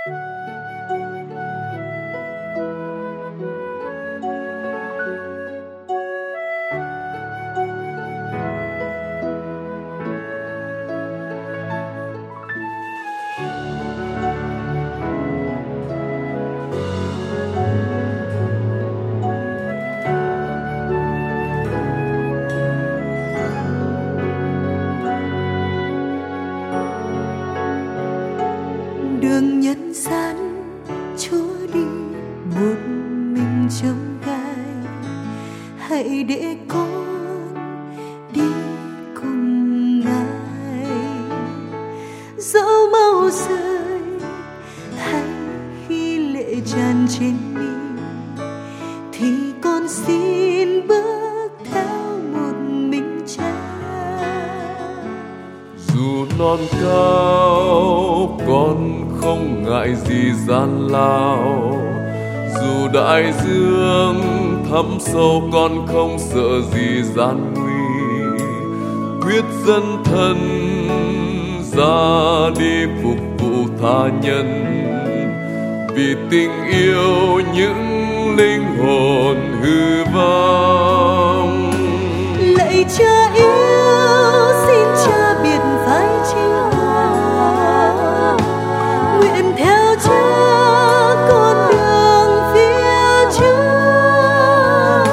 Đường nhân gian Chúa đi một mình trông gai, hãy để con đi cùng Ngài. Dẫu mau rơi hay khi lệ tràn trên mi, thì con xin bước theo một mình Cha. Dù non cao con không ngại gì gian lao, dù đại dương thẳm sâu con không sợ gì gian nguy. Quyết dấn thân ra đi phục vụ tha nhân, vì tình yêu những linh hồn hư vong. Lạy Cha yêu, xin Cha biết phải chinh hóa, nguyện theo Cha con đường phía trước.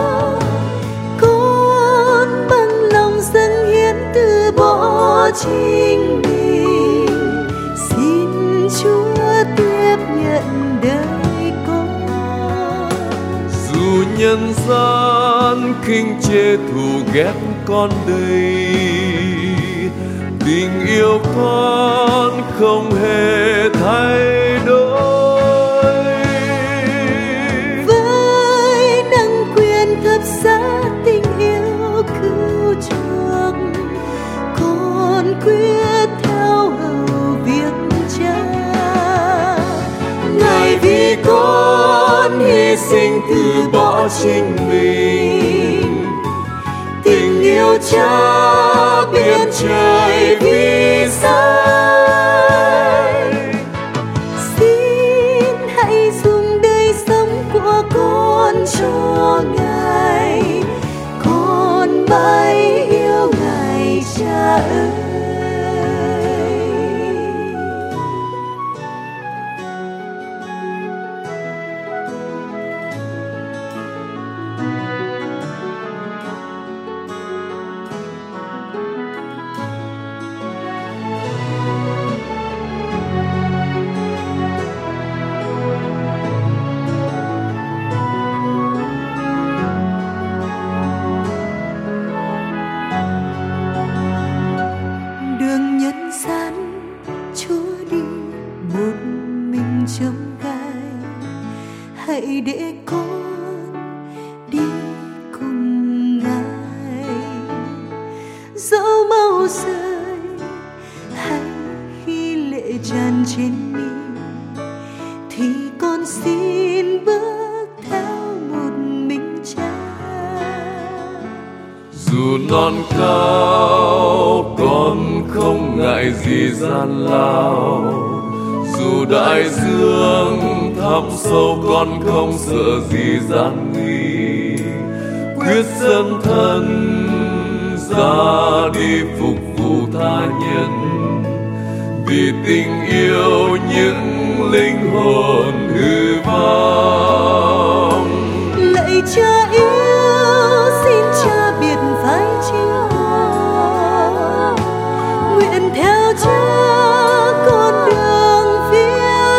Con bằng lòng dâng hiến từ bỏ chính mình, xin Chúa tiếp nhận đời con. Dù nhân gian khinh chê thù ghét con đây, tình yêu con không hề thay đổi. Với năng quyền thập giá tình yêu cứu chuộc, con quyết theo hầu việc Cha. Ngài vì con hy sinh từ bỏ chính mình, tình yêu Cha biển trời vì sai. Xin hãy dùng đời sống của con cho Ngài, con mãi yêu Ngài Cha ơi. Đường nhân gian Chúa đi một mình trông gai, hãy để con đi cùng Ngài. Dẫu mau rơi hay khi lệ tràn trên mi, thì con xin bước theo một mình Cha. Dù non cao con không ngại gì gian lao, dù đại dương thẳm sâu con không sợ gì gian nguy. Quyết dấn thân ra đi phục vụ tha nhân, vì tình yêu những linh hồn hư vong. Lạy Cha yêu, xin Cha biết phải chinh hóa, nguyện theo Cha con đường phía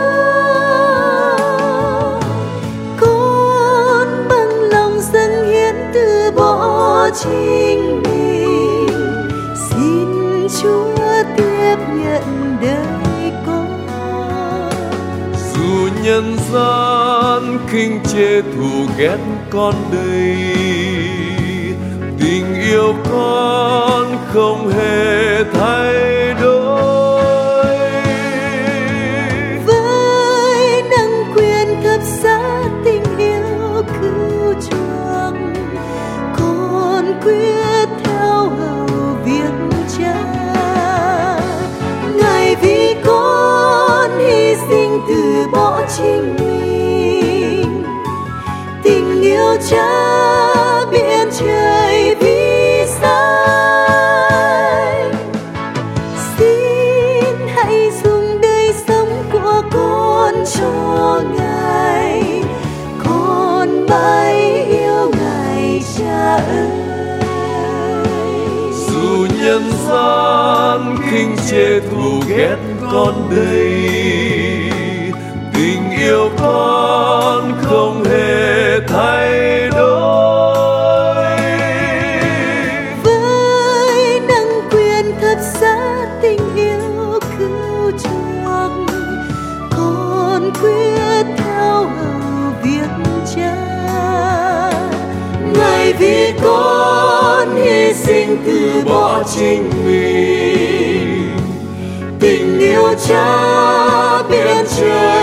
trước. Con bằng lòng dâng hiến từ bỏ chính mình, xin Chúa tiếp nhận đời con. Dù nhân gian khinh chê thù ghét con đây, tình yêu con không hề thay đổi. Với năng quyền thập giá tình yêu cứu chuộc, con quyết theo hầu việc Cha. Ngài vì con hy chính mình. Tình yêu Cha biển trời vĩ đại, xin hãy dùng đời sống của con cho Ngài, con mãi yêu Ngài Cha ơi. Dù nhân gian khinh chê thù ghét con đây, tình yêu con không hề thay đổi. Với năng quyền thập giá tình yêu cứu chuộc, con quyết theo hầu việc Cha. Ngài vì con hy sinh từ bỏ chính mình, tình yêu Cha biển trời